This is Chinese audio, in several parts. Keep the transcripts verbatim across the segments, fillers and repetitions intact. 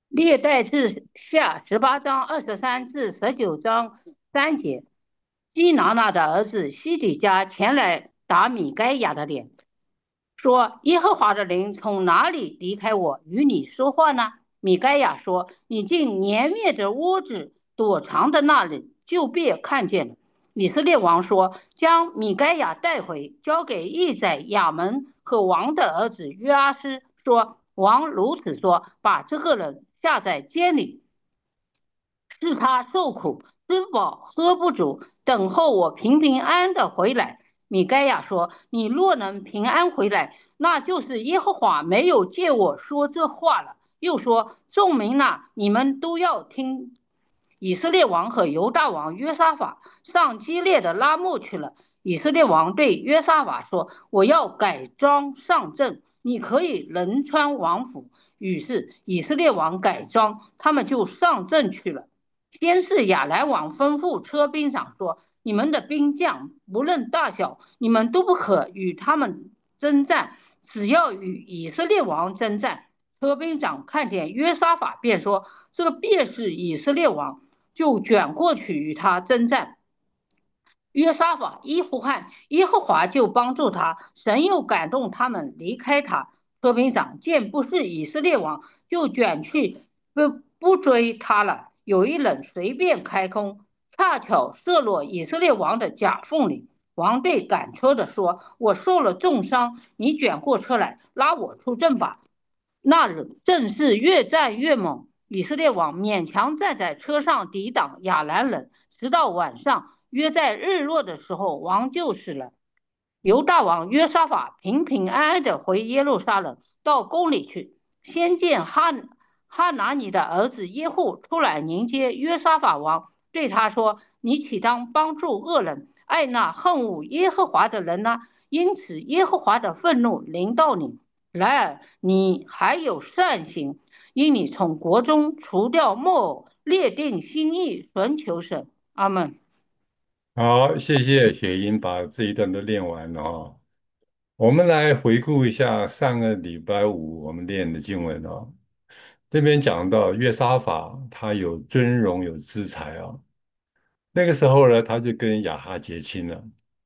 历代志下十八章二十三至十九章三节，基拿拿的儿子西底家前来打米该亚的脸，说：“耶和华的灵从哪里离开我与你说话呢？”米该亚说：“你竟粘灭着窝子，躲藏在那里，就别看见了。”以色列王说：“将米该亚带回，交给义宰亚门和王的儿子约阿斯。”说：“王如此说，把这个人下在监里，使他受苦，吃不饱，喝不足，等候我平平安安的回来。”米该亚说：“你若能平安回来，那就是耶和华没有借我说这话了。”又说：“众民呐，你们都要听。”以色列王和犹大王约沙法上基列的拉木去了。以色列王对约沙法说：“我要改装上阵，你可以人穿王服。”于是以色列王改装，他们就上阵去了。先是亚兰王吩咐车兵长说：“你们的兵将不论大小，你们都不可与他们征战，只要与以色列王征战。”车兵长看见约沙法，便说：“这个便是以色列王。”就卷过去与他征战。约沙法伊呼汗，耶和华就帮助他，神又感动他们离开他。和平长见不是以色列王，就卷去不不追他了。有一人随便开弓，恰巧射落以色列王的甲缝里。王对赶车的说：“我受了重伤，你卷过车来，拉我出阵吧。”那人正是越战越猛。以色列王勉强站在车上抵挡亚兰人，直到晚上，约在日落的时候，王就死了。犹大王约沙法平平安安地回耶路撒冷，到宫里去，先见哈哈拿尼的儿子耶户出来迎接约沙法王，对他说：“你岂当帮助恶人，爱那恨恶耶和华的人呢？因此耶和华的愤怒临到你。然而你还有善行，因你从国中除掉木偶，列定心意，寻求神。”阿门。 好，谢谢雪英把这一段都练完了哦。我们来回顾一下上个礼拜五我们练的经文哦。这边讲到约沙法，他有尊荣有资财哦。那个时候呢，他就跟亚哈结亲了。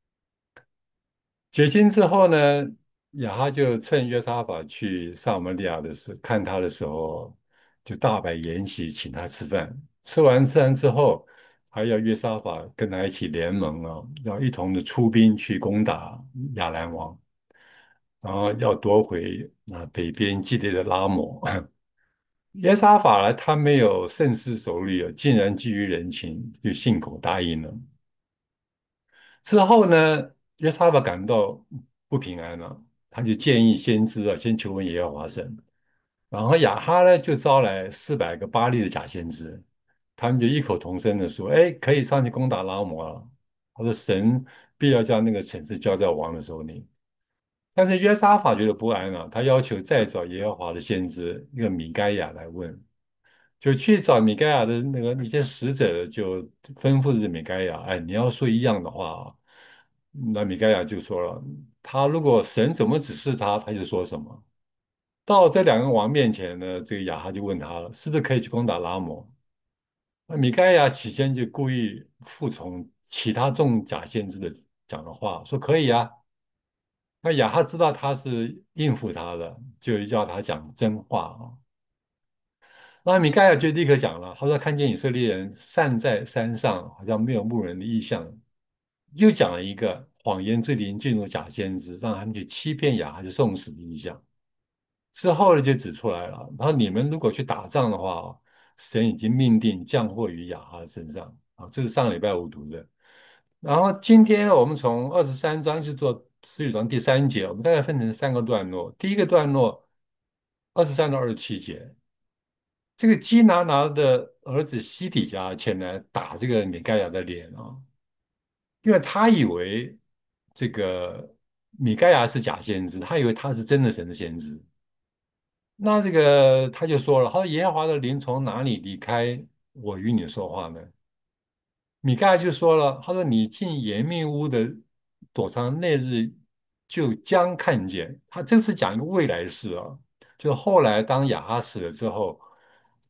结亲之后呢，亚哈就趁约沙法去撒玛利亚的时看他的时候，就大摆筵席请他吃饭。吃完饭之后，还要约沙法跟他一起联盟啊，要一同的出兵去攻打亚兰王，然后要夺回啊北边基列的拉摩。约沙法呢，他没有深思熟虑啊，竟然基于人情就信口答应了。之后呢，约沙法感到不平安了，他就建议先知啊，先求问耶和华神。然后亚哈呢，就招来四百个巴利的假先知，他们就异口同声的说：“哎，可以上去攻打拉摩了。”他说：“神必要将那个城市交在王的手里。”但是约沙法觉得不安了，他要求再找耶和华的先知那个米该亚来问。就去找米盖亚的那个那些使者，就吩咐着米盖亚：“哎，你要说一样的话啊。”那米盖亚就说了：“他如果神怎么指示他，他就说什么。”到这两个王面前呢，这个亚哈就问他了：“是不是可以去攻打拉摩？”那米盖亚起先就故意服从其他众假先知的讲的话，说可以啊。那亚哈知道他是应付他的，就要他讲真话啊。那米盖亚就立刻讲了，他说看见以色列人散在山上，好像没有牧人的意象，又讲了一个谎言之灵进入假先知，让他们去欺骗亚哈就送死的意象。之后呢，就指出来了，然后你们如果去打仗的话，神已经命定降祸于亚哈身上啊，这是上礼拜五读的。然后今天呢我们从二十三章就做四九章第三节，我们大概分成三个段落。第一个段落二十三到二十七节，这个基拿拿的儿子西底家前来打这个米盖亚的脸啊，因为他以为这个米盖亚是假先知，他以为他是真的神的先知。那这个他就说了，他说耶和华的灵从哪里离开我与你说话呢？米盖就说了，他说你进严密屋的躲藏那日，就将看见。他这是讲一个未来式啊，就后来当亚哈死了之后，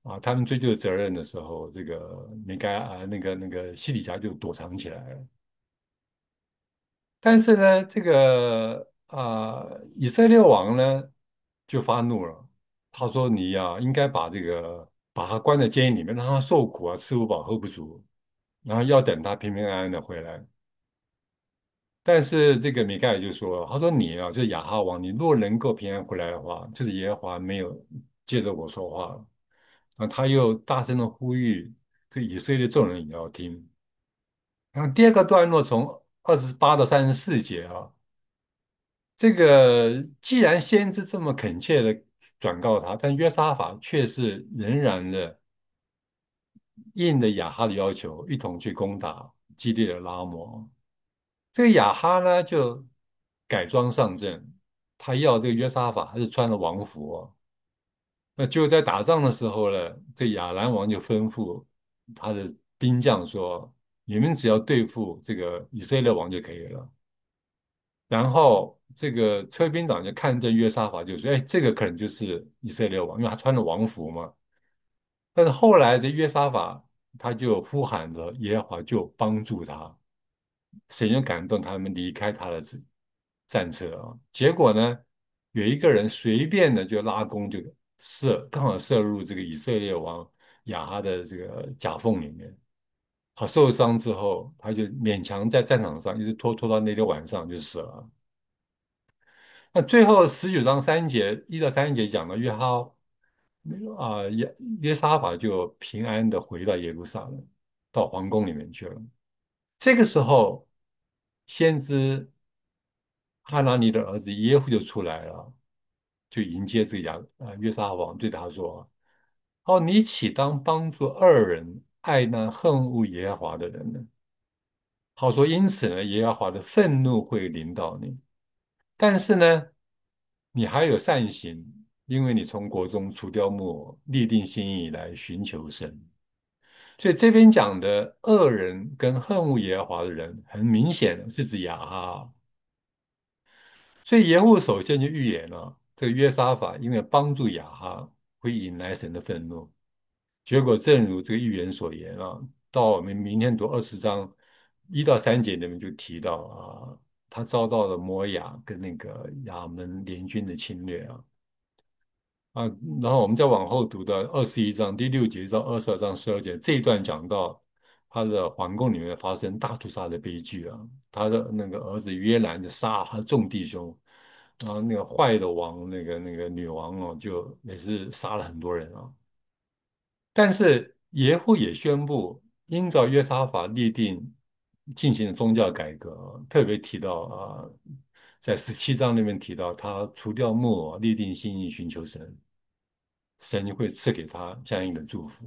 啊，他们追究责任的时候，这个米该啊，那个那个西底家就躲藏起来了。但是呢，这个啊，以色列王呢就发怒了，他说：“你呀、应该把这个把他关在监狱里面，让他受苦啊，吃不饱喝不足，然后要等他平平安安的回来。”但是这个米盖尔就说：“他说你啊，就是亚哈王，你若能够平安回来的话，就是耶和华没有借着我说话了。”啊，他又大声的呼吁，这以色列众人也要听。然后第二个段落从二十八到三十四节啊，这个既然先知这么恳切的转告他，但约沙法却是仍然的应着亚哈的要求，一同去攻打基列的拉摩。这个亚哈呢，就改装上阵，他要这个约沙法还是穿了王服哦。那就在打仗的时候呢，这亚兰王就吩咐他的兵将说：“你们只要对付这个以色列王就可以了。”然后这个车兵长就看见约沙法，就说：“哎，这个可能就是以色列王，因为他穿着王服嘛。”但是后来的约沙法他就呼喊着耶和华，就帮助他，神就感动他们离开他的战战车啊。结果呢，有一个人随便的就拉弓就射，刚好射入这个以色列王亚哈的这个甲缝里面。好，受伤之后，他就勉强在战场上一直拖拖到那天晚上就死了。那最后十九章三节一到三节讲的约哈啊约约沙法就平安的回到耶路撒冷，到皇宫里面去了。这个时候，先知哈拿尼的儿子耶户就出来了，就迎接这个亚啊约沙法王，对他说：“哦，你岂当帮助二人爱那恨恶耶和华的人呢？”好说，因此呢，耶和华的愤怒会临到你。但是呢，你还有善行，因为你从国中除掉木偶，立定心意来寻求神。所以这边讲的恶人跟恨恶耶和华的人，很明显的是指亚哈。所以耶户首先就预言了，这个约沙法因为帮助亚哈，会引来神的愤怒。结果正如这个预言所言啊，到我们明天读二十章一到三节里面就提到啊，他遭到了摩亚跟那个亚门联军的侵略啊。啊，然后我们再往后读到二十一章第六节到二十二章十二节这一段讲到他的皇宫里面发生大屠杀的悲剧啊，他的那个儿子约兰就杀他众弟兄，然后那个坏的王那个那个女王哦，就也是杀了很多人啊。但是耶户也宣布，应照约沙法立定进行宗教改革，特别提到啊，在十七章里面提到，他除掉木偶，立定心意寻求神，神会赐给他相应的祝福。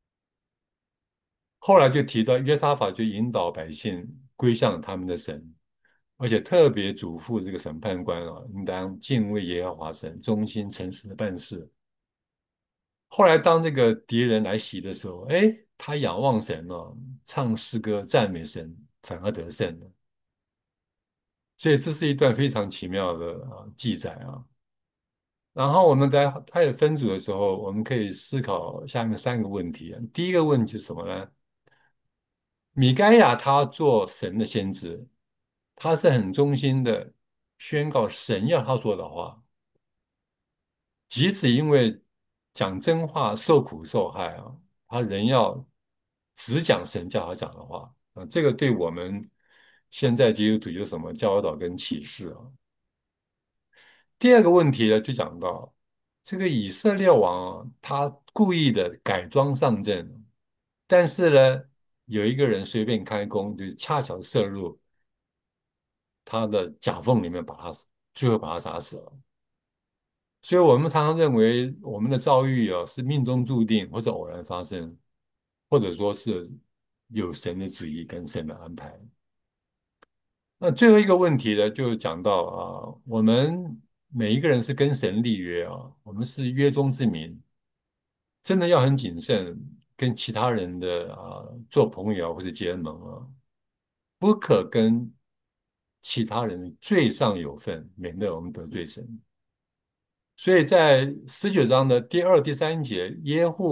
后来就提到约沙法就引导百姓归向他们的神，而且特别嘱咐这个审判官啊，应当敬畏耶和华神，忠心诚实的办事。后来当这个敌人来袭的时候，哎，他仰望神哦，唱诗歌赞美神，反而得胜了。所以这是一段非常奇妙的啊记载啊。然后我们在他有分组的时候，我们可以思考下面三个问题啊。第一个问题是什么呢？米该亚他做神的先知，他是很忠心的宣告神要他说的话，即使因为讲真话受苦受害啊，他仍要只讲神叫他讲的话啊。这个对我们现在基督徒有什么教导跟启示啊？第二个问题呢，就讲到这个以色列王啊，他故意的改装上阵，但是呢，有一个人随便开弓，就恰巧射入他的甲缝里面，把他最后把他杀死了。所以我们常常认为我们的遭遇啊是命中注定或者偶然发生，或者说是有神的旨意跟神的安排。那最后一个问题呢，就讲到啊，我们每一个人是跟神立约啊，我们是约中之民，真的要很谨慎跟其他人的啊做朋友啊或是结盟啊，不可跟其他人罪上有份，免得我们得罪神。所以在十九章的第二、第三节，耶户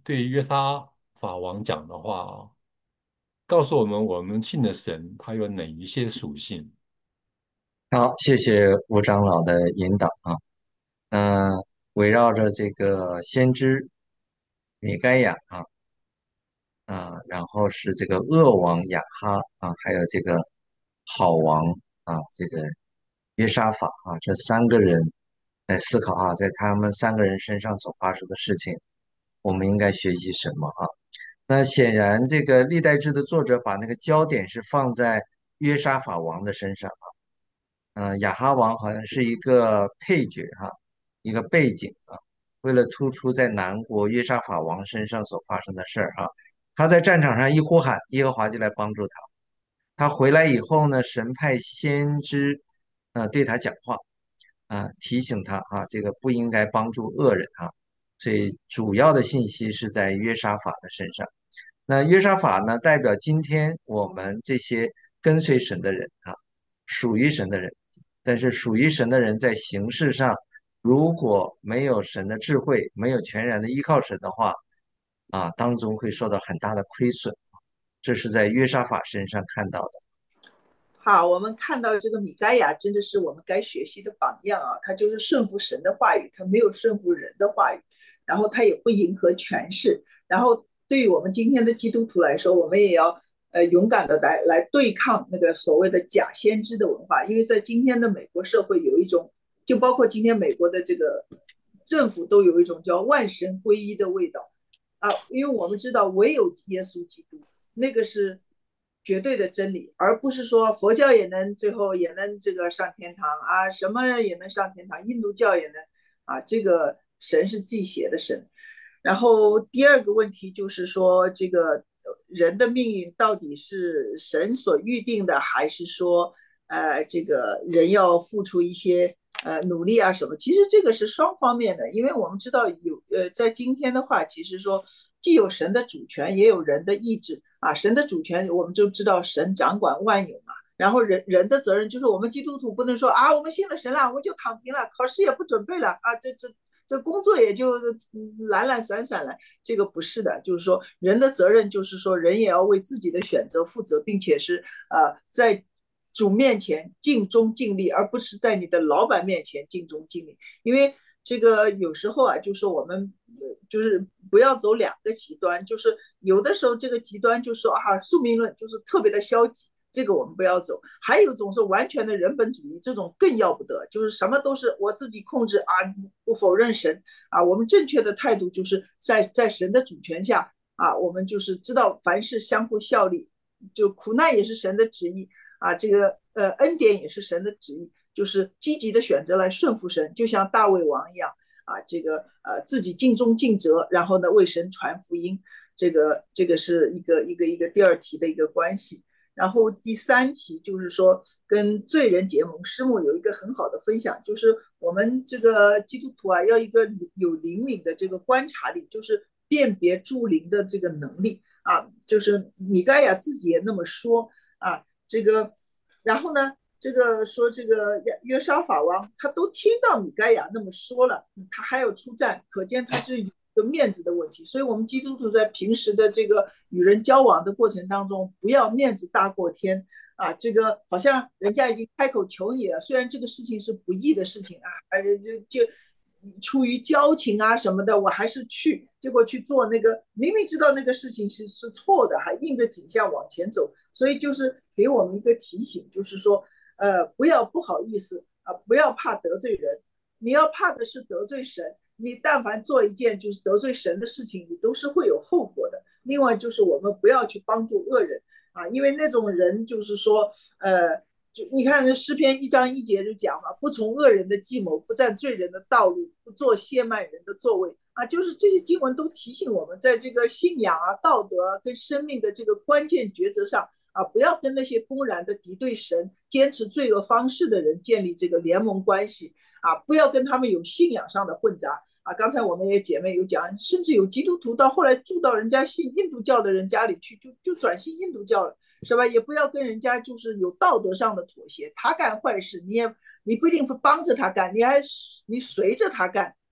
对约沙法王讲的话啊，告诉我们我们信的神他有哪一些属性。 好，谢谢吴长老的引导啊。那围绕着这个先知米该亚啊啊，然后是这个恶王亚哈啊，还有这个好王啊，这个约沙法啊，这三个人来思考啊，在他们三个人身上所发生的事情，我们应该学习什么啊？那显然，这个历代志的作者把那个焦点是放在约沙法王的身上。嗯，亚哈王好像是一个配角哈，一个背景啊。为了突出在南国约沙法王身上所发生的事儿哈，他在战场上一呼喊，耶和华就来帮助他。他回来以后呢，神派先知呃对他讲话啊，提醒他啊，这个不应该帮助恶人啊。所以主要的信息是在约沙法的身上。那约沙法呢，代表今天我们这些跟随神的人啊，属于神的人。但是属于神的人在形式上，如果没有神的智慧，没有全然的依靠神的话，啊，当中会受到很大的亏损。这是在约沙法身上看到的。 好，我们看到这个米该亚真的是我们该学习的榜样啊！他就是顺服神的话语，他没有顺服人的话语，然后他也不迎合权势。然后对于我们今天的基督徒来说，我们也要呃勇敢的来来对抗那个所谓的假先知的文化，因为在今天的美国社会有一种，就包括今天美国的这个政府都有一种叫万神归一的味道啊，因为我们知道唯有耶稣基督，那个是绝对的真理，而不是说佛教也能最后也能这个上天堂啊，什么也能上天堂，印度教也能啊，这个神是忌邪的神。然后第二个问题就是说，这个人的命运到底是神所预定的，还是说呃这个人要付出一些呃努力啊什么？其实这个是双方面的，因为我们知道有呃在今天的话，其实说既有神的主权，也有人的意志啊。神的主权我们就知道神掌管万有嘛，然后人人的责任就是我们基督徒不能说啊我们信了神了，我就躺平了，考试也不准备了啊，这这。这工作也就懒懒散散了，这个不是的，就是说人的责任就是说人也要为自己的选择负责，并且是呃在主面前尽忠尽力，而不是在你的老板面前尽忠尽力。因为这个有时候啊，就是我们就是不要走两个极端，就是有的时候这个极端就是说啊宿命论就是特别的消极，这个我们不要走。还有一种是完全的人本主义，这种更要不得，就是什么都是我自己控制啊，不否认神啊。我们正确的态度就是在在神的主权下啊，我们就是知道凡事相互效力，就苦难也是神的旨意啊，这个呃恩典也是神的旨意，就是积极的选择来顺服神，就像大卫王一样啊，这个呃自己尽忠尽责，然后呢为神传福音。这个这个是一个一个一个第二题的一个关系。然后第三题就是说，跟罪人结盟，师母有一个很好的分享，就是我们这个基督徒啊，要一个有灵敏的这个观察力，就是辨别诸灵的这个能力啊。就是米盖亚自己也那么说啊，这个，然后呢，这个说这个约沙法王他都听到米盖亚那么说了，他还要出战，可见他是个面子的问题。所以我们基督徒在平时的这个与人交往的过程当中，不要面子大过天啊，这个好像人家已经开口求你了，虽然这个事情是不义的事情啊，就就出于交情啊什么的，我还是去，结果去做那个明明知道那个事情是是错的，还硬着颈项往前走。所以就是给我们一个提醒，就是说，呃，不要不好意思啊、呃，不要怕得罪人，你要怕的是得罪神。你但凡做一件就是得罪神的事情，你都是会有后果的。另外就是我们不要去帮助恶人啊，因为那种人就是说，呃，就你看诗篇一章一节就讲嘛，不从恶人的计谋，不占罪人的道路，不做亵慢人的座位啊，就是这些经文都提醒我们，在这个信仰啊、道德跟生命的这个关键抉择上啊，不要跟那些公然的敌对神、坚持罪恶方式的人建立这个联盟关系啊，不要跟他们有信仰上的混杂。啊，刚才我们也姐妹有讲，甚至有基督徒到后来住到人家信印度教的人家里去，就就转信印度教了，是吧？也不要跟人家就是有道德上的妥协，他干坏事，你也你不一定帮着他干，你还你随着他干，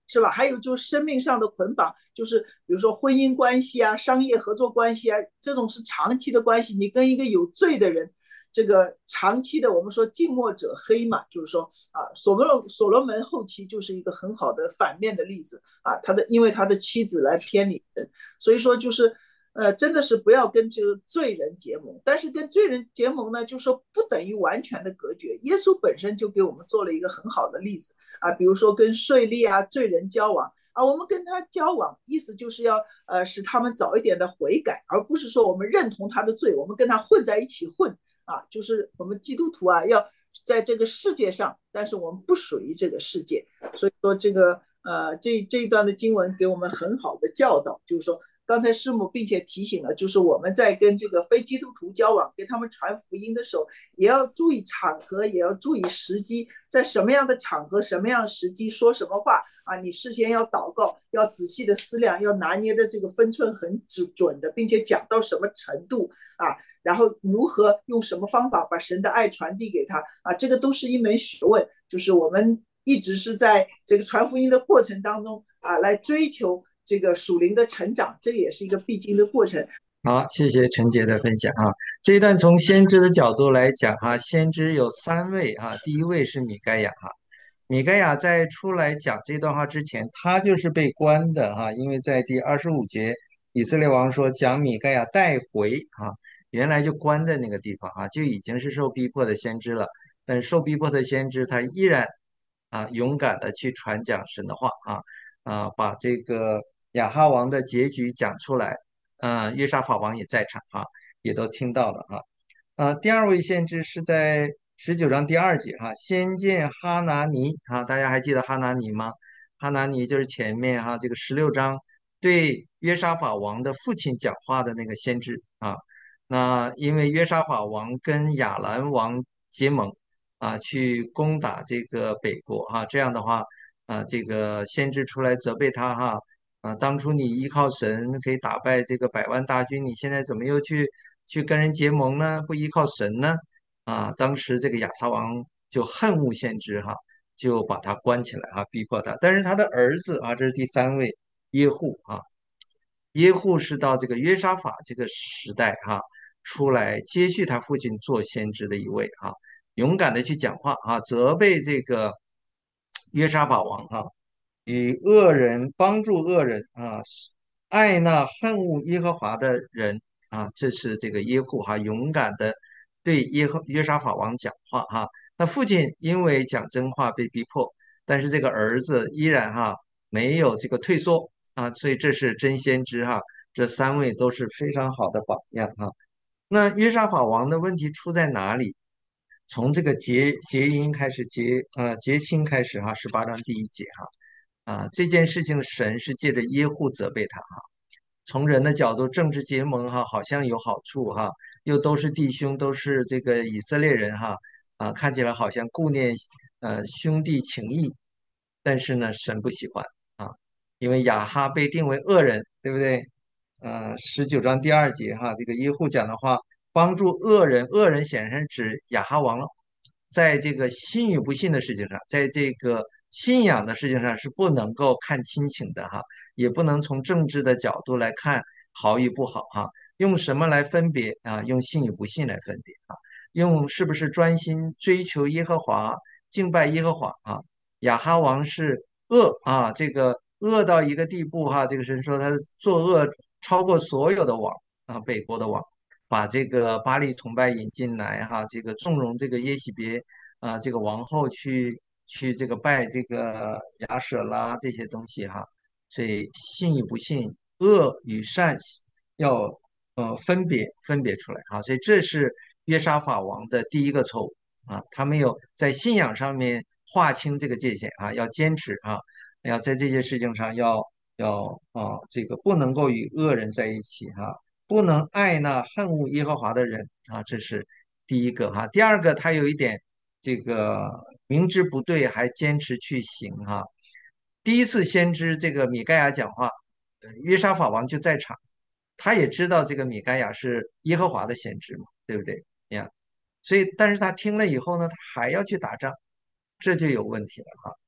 是吧？还有就是生命上的捆绑，就是比如说婚姻关系啊、商业合作关系啊，这种是长期的关系。你跟一个有罪的人，这个长期的，我们说近墨者黑嘛，就是说啊，所罗所罗门后期就是一个很好的反面的例子啊，他的因为他的妻子来偏离神，所以说就是呃，真的是不要跟这个罪人结盟，但是跟罪人结盟呢，就说不等于完全的隔绝。耶稣本身就给我们做了一个很好的例子啊，比如说跟税吏啊、罪人交往啊，我们跟他交往，意思就是要呃使他们早一点的悔改，而不是说我们认同他的罪，我们跟他混在一起混啊，就是我们基督徒啊要在这个世界上，但是我们不属于这个世界，所以说这个呃这这一段的经文给我们很好的教导，就是说。刚才师母并且提醒了，就是我们在跟这个非基督徒交往，给他们传福音的时候，也要注意场合，也要注意时机，在什么样的场合、什么样的时机说什么话啊？你事先要祷告，要仔细的思量，要拿捏的这个分寸很准的，并且讲到什么程度啊？然后如何用什么方法把神的爱传递给他啊？这个都是一门学问，就是我们一直是在这个传福音的过程当中啊，来追求。这个属灵的成长，这也是一个必经的过程。 好，谢谢陈杰的分享啊。这一段从先知的角度来讲哈，先知有三位啊，第一位是米该亚哈。米该亚在出来讲这段话之前，他就是被关的哈，因为在第二十五节，以色列王说将米该亚带回啊，原来就关在那个地方啊，就已经是受逼迫的先知了。但是受逼迫的先知他依然啊勇敢的去传讲神的话啊啊，把这个亚哈王的结局讲出来。啊，约沙法王也在场啊，也都听到了哈。啊，第二位先知是在十九章第二节哈，先见哈拿尼啊，大家还记得哈拿尼吗？哈拿尼就是前面哈这个十六章对约沙法王的父亲讲话的那个先知啊。那因为约沙法王跟亚兰王结盟啊，去攻打这个北国哈，这样的话啊，这个先知出来责备他哈。啊，当初你依靠神可以打败这个百万大军，你现在怎么又去去跟人结盟呢？不依靠神呢？啊，当时这个亚撒王就恨恶先知哈，就把他关起来哈，逼迫他。但是他的儿子啊，这是第三位耶户啊，耶户是到这个约沙法这个时代哈，出来接续他父亲做先知的一位哈，勇敢的去讲话啊，责备这个约沙法王哈。与恶人帮助恶人啊，爱那恨恶耶和华的人啊，这是这个耶户哈，勇敢的对耶和约沙法王讲话哈。那父亲因为讲真话被逼迫，但是这个儿子依然哈没有这个退缩啊，所以这是真先知哈。这三位都是非常好的榜样哈。那约沙法王的问题出在哪里？从这个结结因开始结呃结亲开始哈，十八章第一节哈。啊，这件事情神是借着耶户责备他哈。从人的角度，政治结盟哈，好像有好处哈，又都是弟兄，都是这个以色列人哈，啊，看起来好像顾念呃兄弟情谊，但是呢，神不喜欢啊，因为亚哈被定为恶人，对不对？呃，十九章第二节哈，这个耶户讲的话，帮助恶人，恶人显然是指亚哈王了。在这个信与不信的事情上，在这个信仰的事情上是不能够看亲情的哈，也不能从政治的角度来看好与不好哈。用什么来分别啊？用信与不信来分别啊？用是不是专心追求耶和华、敬拜耶和华啊？亚哈王是恶啊，这个恶到一个地步哈，这个神说他作恶超过所有的王啊，北国的王。把这个巴黎崇拜引进来哈，这个纵容这个耶喜别啊，这个王后去去这个拜这个亚舍拉这些东西哈，所以信与不信，恶与善要呃分别分别出来啊，所以这是约沙法王的第一个错误啊，他没有在信仰上面划清这个界限啊，要坚持啊，要在这些事情上要要啊这个不能够与恶人在一起哈。不能爱那恨恶耶和华的人啊，这是第一个哈。第二个，他有一点这个明知不对还坚持去行哈。第一次先知这个米盖亚讲话，呃约沙法王就在场，他也知道这个米盖亚是耶和华的先知嘛，对不对呀？所以，但是他听了以后呢，他还要去打仗，这就有问题了哈。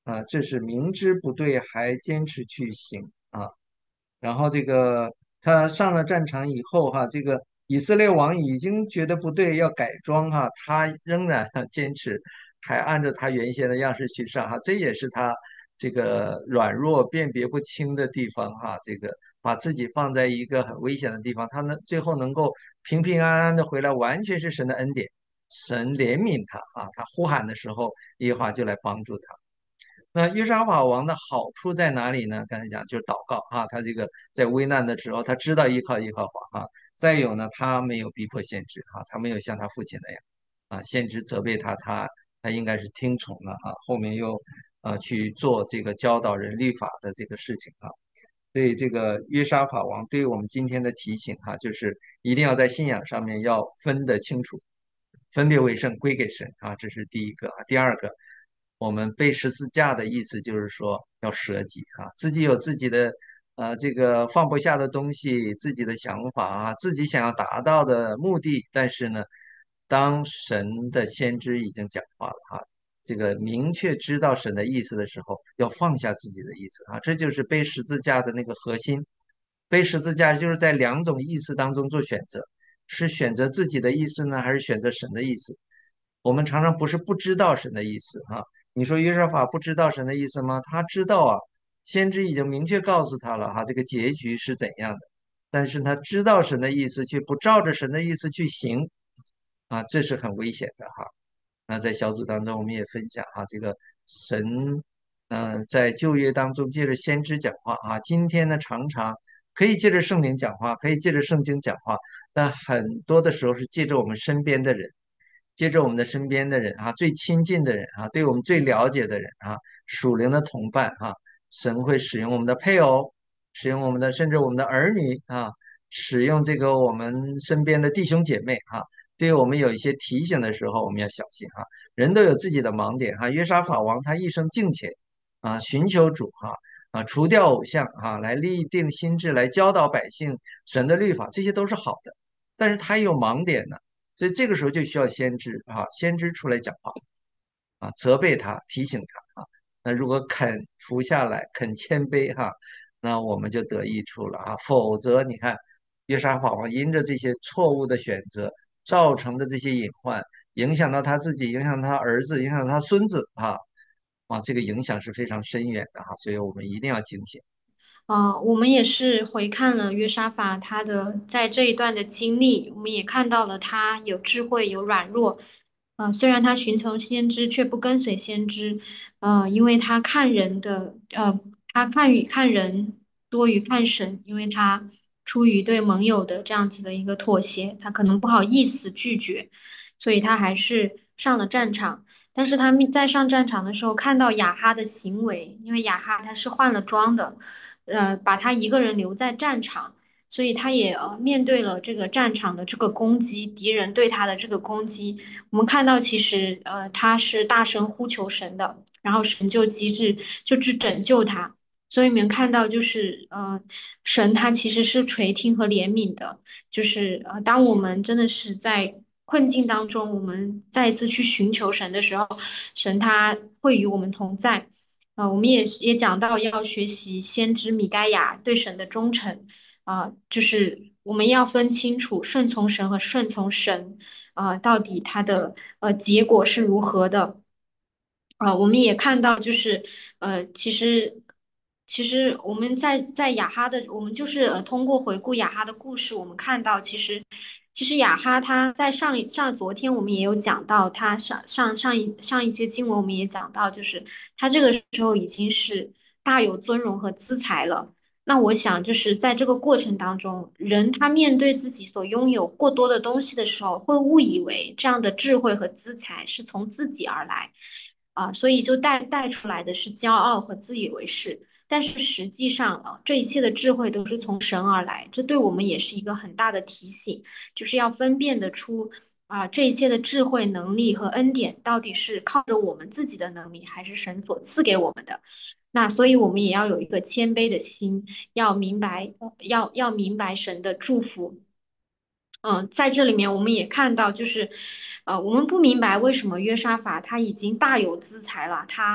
啊，这是明知不对还坚持去行啊。然后这个他上了战场以后哈，这个以色列王已经觉得不对，要改装哈，他仍然坚持，还按照他原先的样式去上哈，这也是他这个软弱辨别不清的地方哈，这个把自己放在一个很危险的地方，他能最后能够平平安安的回来，完全是神的恩典，神怜悯他啊，他呼喊的时候，耶和华就来帮助他。那约沙法王的好处在哪里呢？刚才讲就是祷告啊，他这个在危难的时候，他知道依靠耶和华啊。再有呢，他没有逼迫先知啊，他没有像他父亲那样啊，先知责备他，他他应该是听从了啊，后面又呃去做这个教导人律法的这个事情啊。所以这个约沙法王对于我们今天的提醒哈、就是一定要在信仰上面要分得清楚，分别为圣，归给神啊，这是第一个啊。第二个，我们背十字架的意思就是说要舍己啊，自己有自己的呃这个放不下的东西，自己的想法啊，自己想要达到的目的，但是呢，当神的先知已经讲话了哈、这个明确知道神的意思的时候，要放下自己的意思啊，这就是背十字架的那个核心。背十字架就是在两种意思当中做选择，是选择自己的意思呢，还是选择神的意思？我们常常不是不知道神的意思哈、你说约瑟法不知道神的意思吗？他知道啊，先知已经明确告诉他了哈，这个结局是怎样的。但是他知道神的意思，却不照着神的意思去行啊，这是很危险的哈。那在小组当中，我们也分享哈，这个神，嗯、在旧约当中借着先知讲话啊，今天呢常常可以借着圣灵讲话，可以借着圣经讲话，但很多的时候是借着我们身边的人，借着我们的身边的人啊，最亲近的人啊，对我们最了解的人啊，属灵的同伴啊，神会使用我们的配偶，使用我们的甚至我们的儿女啊，使用这个我们身边的弟兄姐妹啊。对我们有一些提醒的时候，我们要小心哈。人都有自己的盲点哈。约沙法王他一生敬虔啊，寻求主哈啊，除掉偶像啊，来立定心志，来教导百姓神的律法，这些都是好的。但是他有盲点呢，所以这个时候就需要先知啊，先知出来讲话啊，责备他，提醒他啊。那如果肯服下来，肯谦卑哈，那我们就得益处了啊。否则你看，约沙法王因着这些错误的选择造成的这些隐患，影响到他自己，影响他儿子，影响他孙子啊啊，这个影响是非常深远的哈，所以我们一定要警醒。 呃，我们也是回看了约沙法他的在这一段的经历，我们也看到了他有智慧，有软弱。呃，虽然他寻求先知，却不跟随先知。呃，因为他看人的，呃，他看与看人多于看神，因为他出于对盟友的这样子的一个妥协，他可能不好意思拒绝，所以他还是上了战场。但是他们在上战场的时候，看到亚哈的行为，因为亚哈他是换了装的。呃，把他一个人留在战场，所以他也呃面对了这个战场的这个攻击，敌人对他的这个攻击。我们看到其实呃他是大声呼求神的，然后神就机智就去拯救他。所以你们看到就是呃神他其实是垂听和怜悯的，就是呃当我们真的是在困境当中，我们再一次去寻求神的时候，神他会与我们同在。啊、我们也也讲到要学习先知米该亚对神的忠诚啊、就是我们要分清楚顺从神和顺从神啊、到底它的呃结果是如何的。啊，我们也看到，就是呃，其实其实我们在在雅哈的，我们就是呃通过回顾雅哈的故事，我们看到其实其实雅哈他在上一上昨天我们也有讲到，他上上上一上一节经文我们也讲到，就是他这个时候已经是大有尊荣和资财了。那我想就是在这个过程当中，人他面对自己所拥有过多的东西的时候，会误以为这样的智慧和资财是从自己而来。啊，所以就带带出来的是骄傲和自以为是，但是实际上啊，这一切的智慧都是从神而来，这对我们也是一个很大的提醒，就是要分辨得出啊，这一切的智慧能力和恩典到底是靠着我们自己的能力，还是神所赐给我们的。那所以我们也要有一个谦卑的心，要明白，要要明白神的祝福。嗯，在这里面我们也看到，就是，呃，我们不明白为什么约沙法他已经大有资财了，他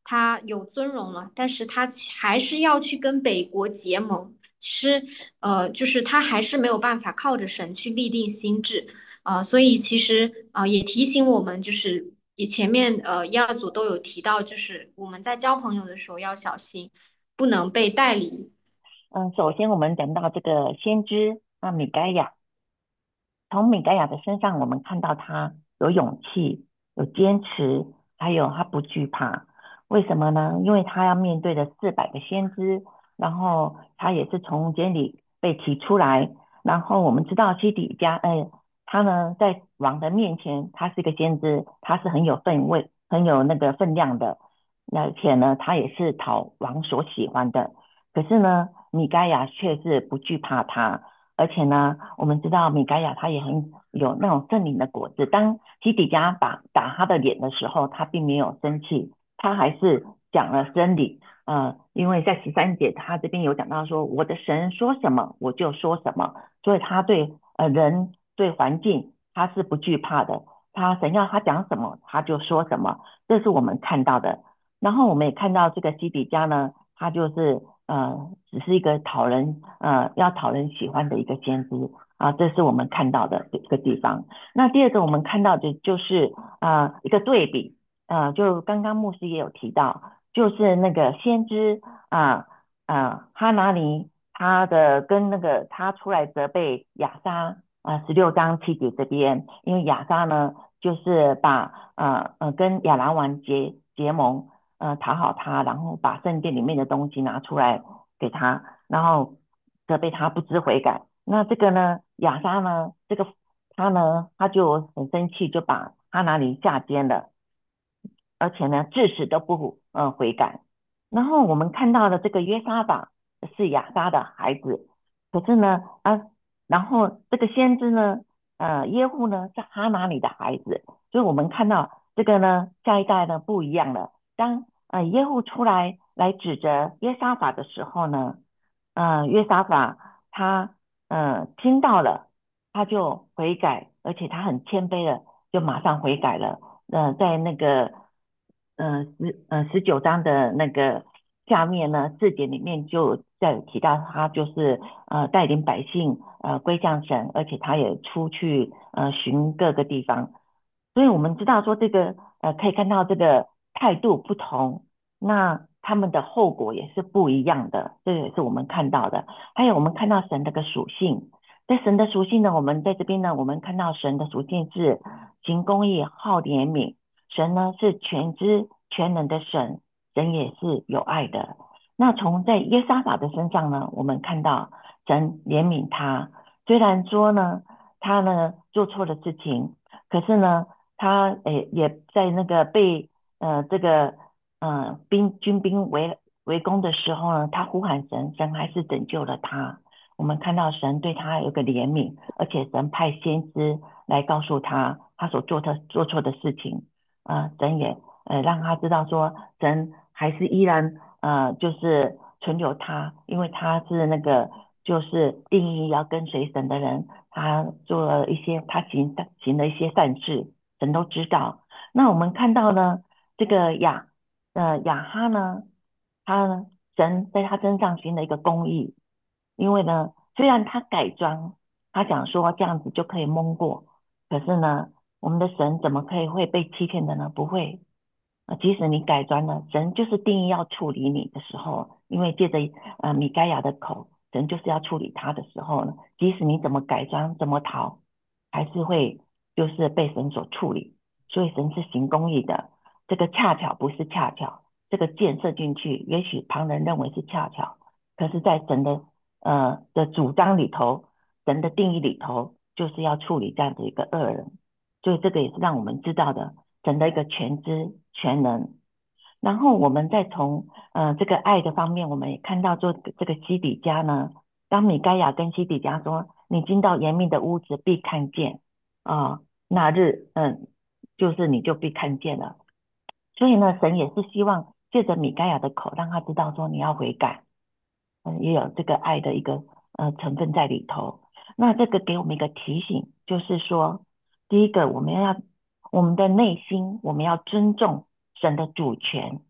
他有尊荣了，但是他其还是要去跟北国结盟。其实，呃，就是他还是没有办法靠着神去立定心志。啊、所以其实啊、也提醒我们，就是也前面呃一二组都有提到，就是我们在交朋友的时候要小心，不能被带离。 嗯，首先我们讲到这个先知啊，米该亚，从米盖亚的身上，我们看到他有勇气、有坚持，还有他不惧怕。为什么呢？因为他要面对的四百个先知，然后他也是从监里被提出来。然后我们知道西底家，呃，他呢在王的面前，他是个先知，他是很有分位、很有那个分量的，而且呢，他也是讨王所喜欢的。可是呢，米盖亚却是不惧怕他。而且呢，我们知道米盖亚他也很有那种圣灵的果子。当基底家打打他的脸的时候，他并没有生气，他还是讲了真理。呃，因为在十三节他这边有讲到说，我的神说什么我就说什么，所以他对呃人对环境他是不惧怕的。他神要他讲什么他就说什么，这是我们看到的。然后我们也看到这个基底家呢，他就是呃，只是一个讨人呃要讨人喜欢的一个先知啊，这是我们看到的一个地方。那第二个我们看到的就是啊、呃、一个对比，呃，就刚刚牧师也有提到，就是那个先知啊啊、呃哈拿尼他的跟那个他出来责备亚撒啊十六章七节这边，因为亚撒呢就是把呃呃跟亚兰王结结盟。呃讨好他，然后把圣殿里面的东西拿出来给他，然后责备他不知悔改。那这个呢，亚撒呢，这个他呢，他就很生气，就把哈拿尼下监了，而且呢，至死都不呃悔改。然后我们看到的这个约沙法是亚撒的孩子，可是呢，啊，然后这个先知呢，呃，耶户呢是哈拿尼的孩子，所以我们看到这个呢，下一代呢不一样了。当呃耶户出来来指责约沙法的时候呢，呃，约沙法他呃听到了，他就悔改，而且他很谦卑的就马上悔改了。呃，在那个呃十呃十九章的那个下面呢，字典里面就在提到他就是呃带领百姓呃归向神，而且他也出去呃巡各个地方。所以我们知道说这个呃可以看到这个态度不同，那他们的后果也是不一样的，这也是我们看到的。还有我们看到神的个属性，在神的属性呢，我们在这边呢，我们看到神的属性是行公义、好怜悯。神呢是全知全能的神，神也是有爱的。那从在约沙法的身上呢，我们看到神怜悯他，虽然说呢他呢做错了事情，可是呢他诶也在那个被呃这个呃兵军兵围围攻的时候呢，他呼喊神，神还是拯救了他。我们看到神对他有个怜悯，而且神派先知来告诉他他所做的做错的事情。呃，神也呃让他知道说，神还是依然呃就是存留他，因为他是那个就是定义要跟随神的人，他做了一些他行行了一些善事，神都知道。那我们看到呢，这个亚呃亚哈呢，他呢神在他身上行了一个公义，因为呢虽然他改装，他想说这样子就可以蒙过，可是呢。我们的神怎么可以会被欺骗的呢？不会，呃，即使你改装了，神就是定义要处理你的时候，因为借着呃米该亚的口，神就是要处理他的时候呢，即使你怎么改装怎么逃，还是会就是被神所处理。所以神是行公义的，这个恰巧不是恰巧，这个箭射进去，也许旁人认为是恰巧，可是在神的呃的主张里头，神的定义里头，就是要处理这样的一个恶人。所以这个也是让我们知道的神的一个全知全能。然后我们再从呃这个爱的方面，我们也看到做这个西底家呢，当米该亚跟西底家说：“你进到严密的屋子，必看见啊、那日，嗯，就是你就必看见了。”所以呢，神也是希望借着米该亚的口，让他知道说你要悔改，嗯，也有这个爱的一个呃成分在里头。那这个给我们一个提醒，就是说，第一个我们要我们的内心，我们要尊重神的主权，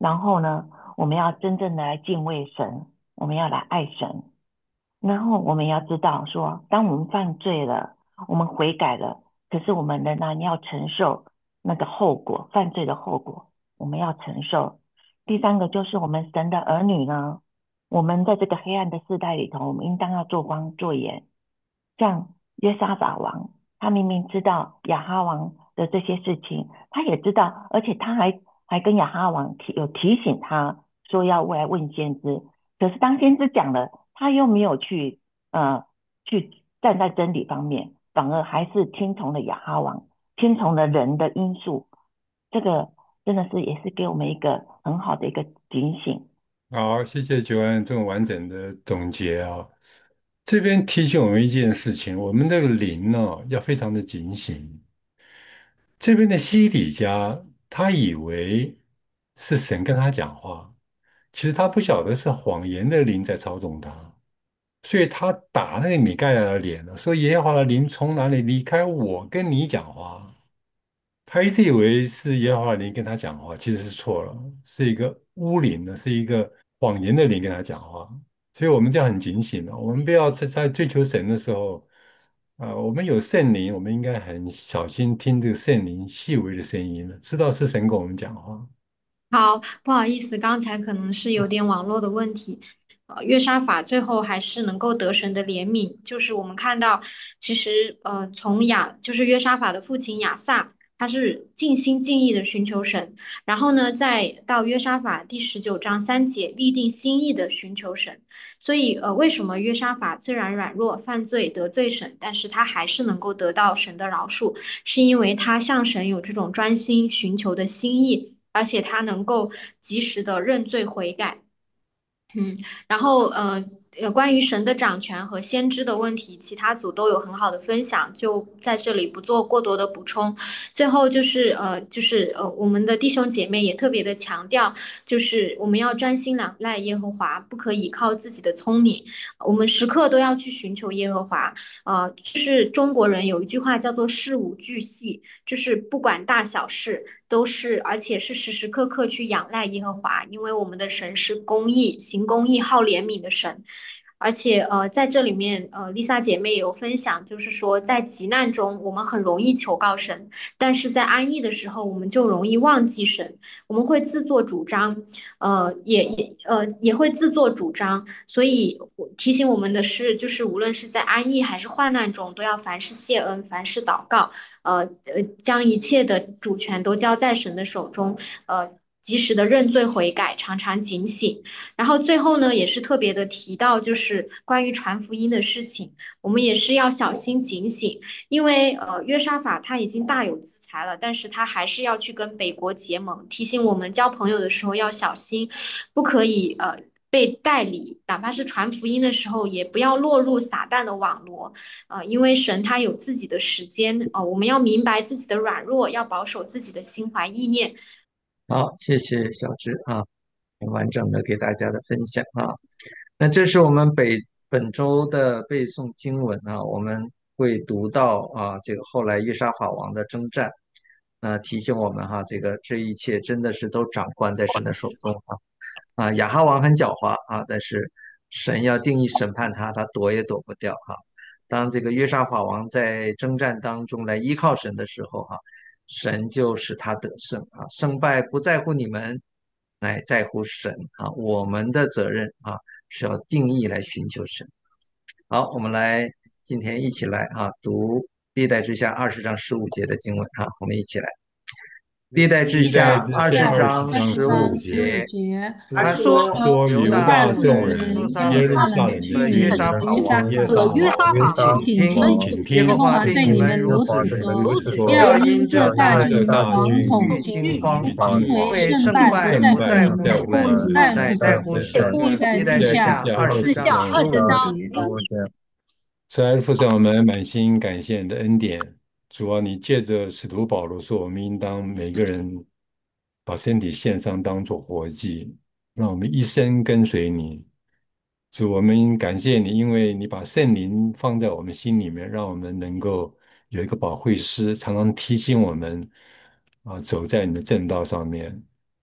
然后呢，我们要真正的来敬畏神，我们要来爱神，然后我们要知道说，当我们犯罪了，我们悔改了，可是我们仍然要承受那个后果，犯罪的后果，我们要承受。第三个就是我们神的儿女呢，我们在这个黑暗的世代里头，我们应当要做光做盐。像约沙法王，他明明知道亚哈王的这些事情，他也知道，而且他还还跟亚哈王提有提醒他说要过来问先知。可是当先知讲了，他又没有去呃去站在真理方面，反而还是听从了亚哈王，听从了人的因素。这个真的是也是给我们一个很好的一个警醒。 好，谢谢九安这种完整的总结啊。这边提醒我们一件事情，我们这个灵呢要非常的警醒。这边的西底家，他以为是神跟他讲话，其实他不晓得是谎言的灵在操纵他，所以他打那个米盖亚的脸了，说耶和华的灵从哪里离开我跟你讲话？他一直以为是耶和华灵跟他讲话，其实是错了，是一个巫灵呢，是一个谎言的灵跟他讲话。所以我们就要很警醒了，我们不要在在追求神的时候，啊、我们有圣灵，我们应该很小心听这个圣灵细微的声音了，知道是神跟我们讲话。 好，不好意思，刚才可能是有点网络的问题。呃，约沙法最后还是能够得神的怜悯，就是我们看到，其实呃，从亚就是约沙法的父亲亚撒，他是尽心尽意的寻求神，然后呢，再到约沙法第十九章三节，立定心意的寻求神。所以呃，为什么约沙法虽然软弱犯罪得罪神，但是他还是能够得到神的饶恕，是因为他向神有这种专心寻求的心意。而且他能够及时的认罪悔改。嗯，然后呃呃，关于神的掌权和先知的问题，其他组都有很好的分享，就在这里不做过多的补充。最后就是呃就是呃，我们的弟兄姐妹也特别的强调，就是我们要专心仰赖耶和华，不可以靠自己的聪明，我们时刻都要去寻求耶和华。呃，就是中国人有一句话叫做“事无巨细”，就是不管大小事。都是，而且是时时刻刻去仰赖耶和华，因为我们的神是公义、行公义、好怜悯的神。而且，呃，在这里面，呃，Lisa 姐妹也有分享，就是说，在急难中，我们很容易求告神，但是在安逸的时候，我们就容易忘记神，我们会自作主张，呃，也也呃也会自作主张。所以我提醒我们的是，就是无论是在安逸还是患难中，都要凡事谢恩，凡事祷告。呃呃，将一切的主权都交在神的手中，呃，及时的认罪悔改，常常警醒。然后最后呢，也是特别的提到，就是关于传福音的事情，我们也是要小心警醒，因为呃，约沙法他已经大有资财了，但是他还是要去跟北国结盟，提醒我们交朋友的时候要小心，不可以呃。被代理，哪怕是传福音的时候，也不要落入撒旦的网罗。呃，因为神他有自己的时间，呃，我们要明白自己的软弱，要保守自己的心怀意念。 好，谢谢小芝啊，很完整的给大家的分享啊。那这是我们北本周的背诵经文啊，我们会读到啊，这个后来约沙法王的征战，那提醒我们哈、这个这一切真的是都掌管在神的手中啊。啊，亚哈王很狡猾啊，但是神要定义审判他，他躲也躲不掉哈、当这个约沙法王在征战当中来依靠神的时候哈、神就使他得胜啊，胜败不在乎你们，乃在乎神啊。我们的责任啊是要定义来寻求神。好，我们来今天一起来啊读历代志下二十章十五节的经文啊，我们一起来。历代志历代下二十志下二十章章十五十五节， 节， 节他说说说犹犹大大众众人人耶耶路路撒冷撒冷的的约沙居民法王耶呃，约沙法沙法， 请听， 请耶和听华对你们如耶和此说： 华对你们如此说， 要因这大这军王大军与惊慌， 与惊慌， 为胜败胜不在乎败不在乎你们， 你们， 乃在乎神。历代志下二十章四下二十五十章节。 慈爱的父神，我们满心感谢你的恩典。主啊，你借着使徒保罗说，我们应当每个人把身体献上，当作活祭，让我们一生跟随你。主，我们感谢你，因为你把圣灵放在我们心里面，让我们能够有一个保惠师，常常提醒我们啊，走在你的正道上面。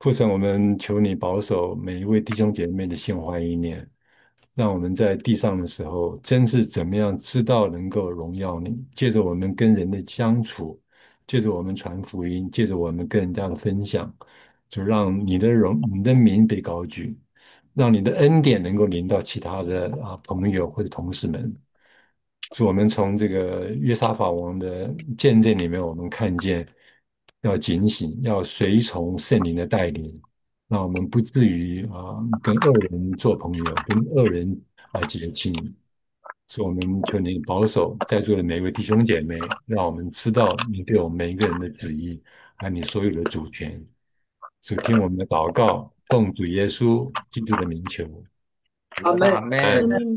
父神，我们求你保守每一位弟兄姐妹的心怀意念，让我们在地上的时候，真是怎么样知道能够荣耀你。借着我们跟人的相处，借着我们传福音，借着我们跟人家的分享，就让你的荣、你的名被高举，让你的恩典能够临到其他的啊朋友或者同事们。是我们从这个约沙法王的见证里面，我们看见要警醒，要随从圣灵的带领，让我们不至于啊跟恶人做朋友，跟恶人啊结亲。所以，我们求你保守在座的每一位弟兄姐妹，让我们知道你对我们每一个人的旨意和你所有的主权。所以，听我们的祷告，奉主耶稣基督的名求。 好，们。 阿门。